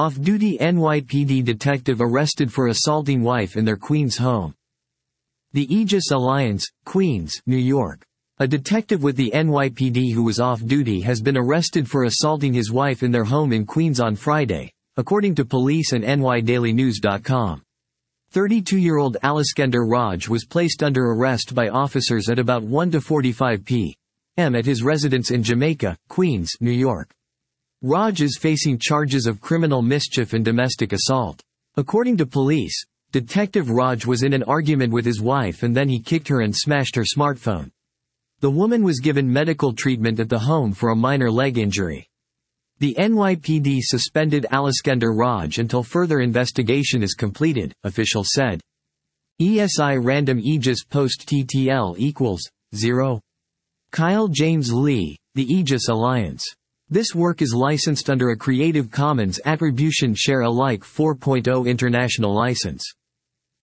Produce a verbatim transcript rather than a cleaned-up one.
Off-duty N Y P D detective arrested for assaulting wife in their Queens home. The Aegis Alliance, Queens, New York. A detective with the N Y P D who was off-duty has been arrested for assaulting his wife in their home in Queens on Friday, according to police and N Y Daily News dot com. thirty-two-year-old Alaskender Raj was placed under arrest by officers at about one forty-five p m at his residence in Jamaica, Queens, New York. Raj is facing charges of criminal mischief and domestic assault. According to police, Detective Raj was in an argument with his wife and then he kicked her and smashed her smartphone. The woman was given medical treatment at the home for a minor leg injury. The N Y P D suspended Alaskender Raj until further investigation is completed, officials said. E S I Random Aegis Post T T L equals zero. Kyle James Lee, The Aegis Alliance. This work is licensed under a Creative Commons Attribution Share Alike four point oh international license.